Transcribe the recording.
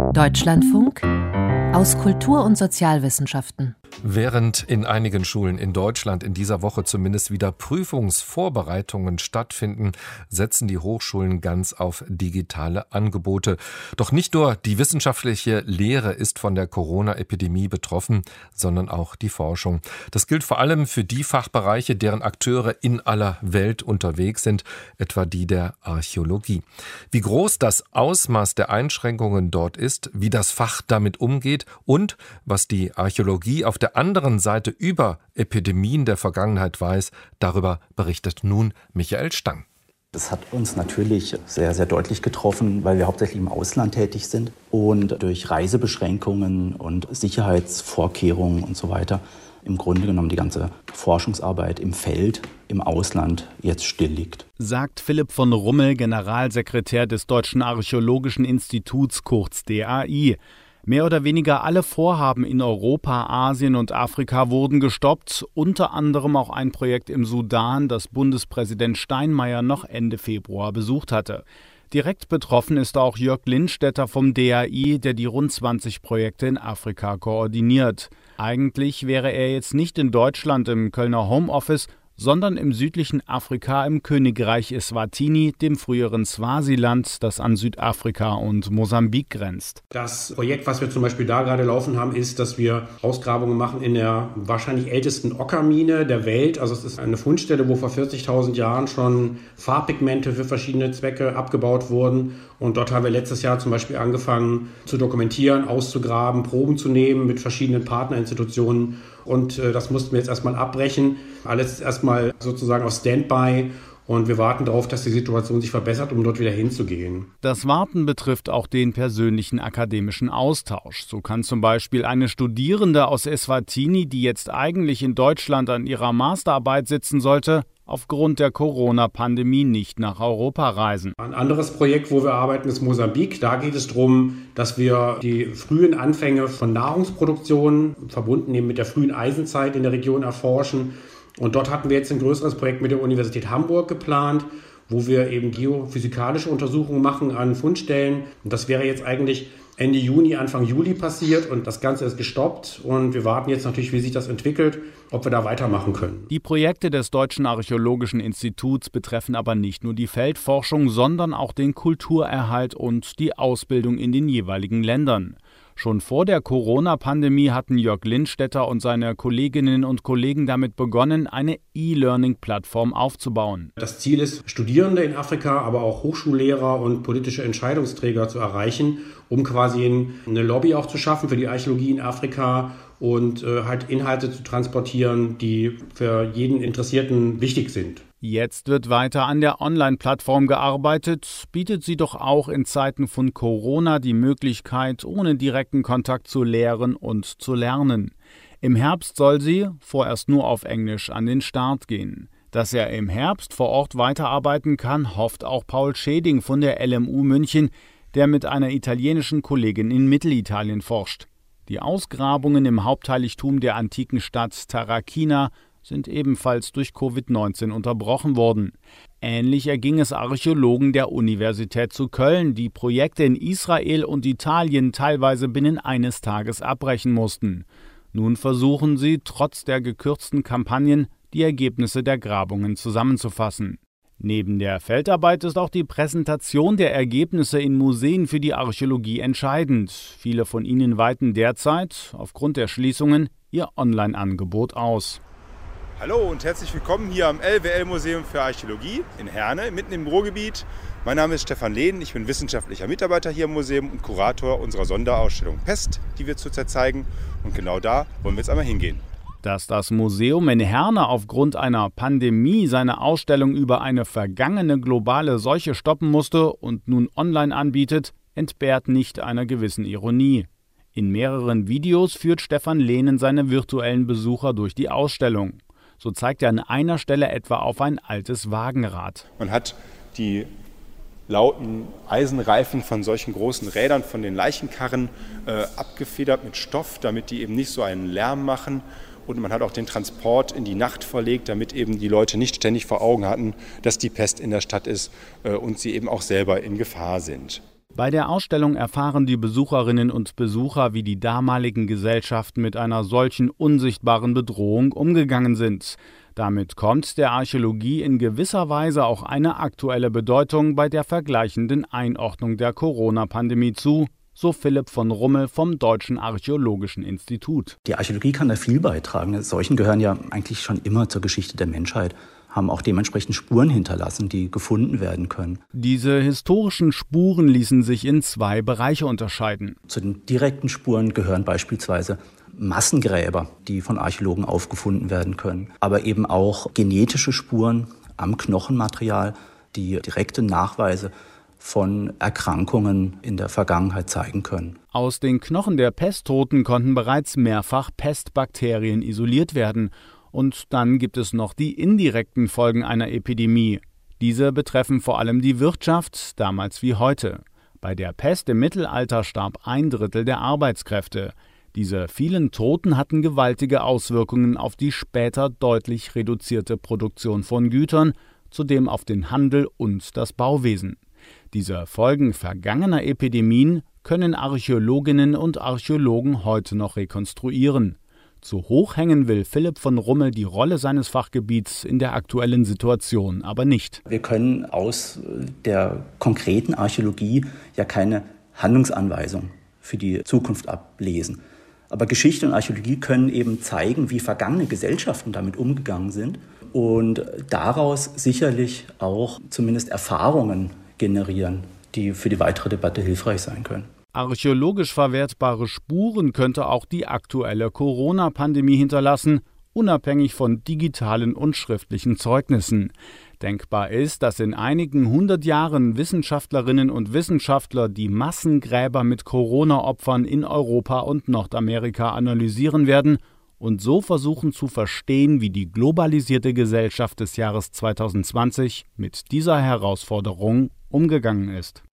Deutschlandfunk aus Kultur- und Sozialwissenschaften. Während in einigen Schulen in Deutschland in dieser Woche zumindest wieder Prüfungsvorbereitungen stattfinden, setzen die Hochschulen ganz auf digitale Angebote. Doch nicht nur die wissenschaftliche Lehre ist von der Corona-Epidemie betroffen, sondern auch die Forschung. Das gilt vor allem für die Fachbereiche, deren Akteure in aller Welt unterwegs sind, etwa die der Archäologie. Wie groß das Ausmaß der Einschränkungen dort ist, wie das Fach damit umgeht und was die Archäologie auf der anderen Seite über Epidemien der Vergangenheit weiß, darüber berichtet nun Michael Stang. Das hat uns natürlich sehr, sehr deutlich getroffen, weil wir hauptsächlich im Ausland tätig sind und durch Reisebeschränkungen und Sicherheitsvorkehrungen und so weiter im Grunde genommen die ganze Forschungsarbeit im Feld, im Ausland jetzt still liegt. Sagt Philipp von Rummel, Generalsekretär des Deutschen Archäologischen Instituts, kurz DAI. Mehr oder weniger alle Vorhaben in Europa, Asien und Afrika wurden gestoppt, unter anderem auch ein Projekt im Sudan, das Bundespräsident Steinmeier noch Ende Februar besucht hatte. Direkt betroffen ist auch Jörg Lindstetter vom DAI, der die rund 20 Projekte in Afrika koordiniert. Eigentlich wäre er jetzt nicht in Deutschland im Kölner Homeoffice, sondern im südlichen Afrika im Königreich Eswatini, dem früheren Swasiland, das an Südafrika und Mosambik grenzt. Das Projekt, was wir zum Beispiel da gerade laufen haben, ist, dass wir Ausgrabungen machen in der wahrscheinlich ältesten Ockermine der Welt. Also es ist eine Fundstelle, wo vor 40.000 Jahren schon Farbpigmente für verschiedene Zwecke abgebaut wurden. Und dort haben wir letztes Jahr zum Beispiel angefangen zu dokumentieren, auszugraben, Proben zu nehmen mit verschiedenen Partnerinstitutionen. Und das mussten wir jetzt erstmal abbrechen. Alles ist erstmal sozusagen auf Standby. Und wir warten darauf, dass die Situation sich verbessert, um dort wieder hinzugehen. Das Warten betrifft auch den persönlichen akademischen Austausch. So kann zum Beispiel eine Studierende aus Eswatini, die jetzt eigentlich in Deutschland an ihrer Masterarbeit sitzen sollte, aufgrund der Corona-Pandemie nicht nach Europa reisen. Ein anderes Projekt, wo wir arbeiten, ist Mosambik. Da geht es darum, dass wir die frühen Anfänge von Nahrungsproduktion, verbunden eben mit der frühen Eisenzeit in der Region, erforschen. Und dort hatten wir jetzt ein größeres Projekt mit der Universität Hamburg geplant, wo wir eben geophysikalische Untersuchungen machen an Fundstellen. Und das wäre jetzt eigentlich Ende Juni, Anfang Juli passiert und das Ganze ist gestoppt. Und wir warten jetzt natürlich, wie sich das entwickelt, ob wir da weitermachen können. Die Projekte des Deutschen Archäologischen Instituts betreffen aber nicht nur die Feldforschung, sondern auch den Kulturerhalt und die Ausbildung in den jeweiligen Ländern. Schon vor der Corona-Pandemie hatten Jörg Lindstetter und seine Kolleginnen und Kollegen damit begonnen, eine E-Learning-Plattform aufzubauen. Das Ziel ist, Studierende in Afrika, aber auch Hochschullehrer und politische Entscheidungsträger zu erreichen, um quasi eine Lobby auch zu schaffen für die Archäologie in Afrika und halt Inhalte zu transportieren, die für jeden Interessierten wichtig sind. Jetzt wird weiter an der Online-Plattform gearbeitet, bietet sie doch auch in Zeiten von Corona die Möglichkeit, ohne direkten Kontakt zu lehren und zu lernen. Im Herbst soll sie, vorerst nur auf Englisch, an den Start gehen. Dass er im Herbst vor Ort weiterarbeiten kann, hofft auch Paul Scheding von der LMU München, der mit einer italienischen Kollegin in Mittelitalien forscht. Die Ausgrabungen im Hauptheiligtum der antiken Stadt Tarakina sind ebenfalls durch Covid-19 unterbrochen worden. Ähnlich erging es Archäologen der Universität zu Köln, die Projekte in Israel und Italien teilweise binnen eines Tages abbrechen mussten. Nun versuchen sie, trotz der gekürzten Kampagnen, die Ergebnisse der Grabungen zusammenzufassen. Neben der Feldarbeit ist auch die Präsentation der Ergebnisse in Museen für die Archäologie entscheidend. Viele von ihnen weiten derzeit, aufgrund der Schließungen, ihr Online-Angebot aus. Hallo und herzlich willkommen hier am LWL-Museum für Archäologie in Herne, mitten im Ruhrgebiet. Mein Name ist Stefan Lehn, ich bin wissenschaftlicher Mitarbeiter hier im Museum und Kurator unserer Sonderausstellung Pest, die wir zurzeit zeigen. Und genau da wollen wir jetzt einmal hingehen. Dass das Museum in Herne aufgrund einer Pandemie seine Ausstellung über eine vergangene globale Seuche stoppen musste und nun online anbietet, entbehrt nicht einer gewissen Ironie. In mehreren Videos führt Stefan Lehnen seine virtuellen Besucher durch die Ausstellung. So zeigt er an einer Stelle etwa auf ein altes Wagenrad. Man hat die lauten Eisenreifen von solchen großen Rädern, von den Leichenkarren, abgefedert mit Stoff, damit die eben nicht so einen Lärm machen. Und man hat auch den Transport in die Nacht verlegt, damit eben die Leute nicht ständig vor Augen hatten, dass die Pest in der Stadt ist und sie eben auch selber in Gefahr sind. Bei der Ausstellung erfahren die Besucherinnen und Besucher, wie die damaligen Gesellschaften mit einer solchen unsichtbaren Bedrohung umgegangen sind. Damit kommt der Archäologie in gewisser Weise auch eine aktuelle Bedeutung bei der vergleichenden Einordnung der Corona-Pandemie zu, so Philipp von Rummel vom Deutschen Archäologischen Institut. Die Archäologie kann da viel beitragen. Seuchen gehören ja eigentlich schon immer zur Geschichte der Menschheit, haben auch dementsprechend Spuren hinterlassen, die gefunden werden können. Diese historischen Spuren ließen sich in 2 Bereiche unterscheiden. Zu den direkten Spuren gehören beispielsweise Massengräber, die von Archäologen aufgefunden werden können, aber eben auch genetische Spuren am Knochenmaterial, die direkte Nachweise von Erkrankungen in der Vergangenheit zeigen können. Aus den Knochen der Pesttoten konnten bereits mehrfach Pestbakterien isoliert werden. Und dann gibt es noch die indirekten Folgen einer Epidemie. Diese betreffen vor allem die Wirtschaft, damals wie heute. Bei der Pest im Mittelalter starb 1/3 der Arbeitskräfte. Diese vielen Toten hatten gewaltige Auswirkungen auf die später deutlich reduzierte Produktion von Gütern, zudem auf den Handel und das Bauwesen. Diese Folgen vergangener Epidemien können Archäologinnen und Archäologen heute noch rekonstruieren. Zu hoch hängen will Philipp von Rummel die Rolle seines Fachgebiets in der aktuellen Situation aber nicht. Wir können aus der konkreten Archäologie ja keine Handlungsanweisung für die Zukunft ablesen. Aber Geschichte und Archäologie können eben zeigen, wie vergangene Gesellschaften damit umgegangen sind und daraus sicherlich auch zumindest Erfahrungen generieren, die für die weitere Debatte hilfreich sein können. Archäologisch verwertbare Spuren könnte auch die aktuelle Corona-Pandemie hinterlassen, unabhängig von digitalen und schriftlichen Zeugnissen. Denkbar ist, dass in einigen 100 Jahren Wissenschaftlerinnen und Wissenschaftler die Massengräber mit Corona-Opfern in Europa und Nordamerika analysieren werden und so versuchen zu verstehen, wie die globalisierte Gesellschaft des Jahres 2020 mit dieser Herausforderung umgegangen ist.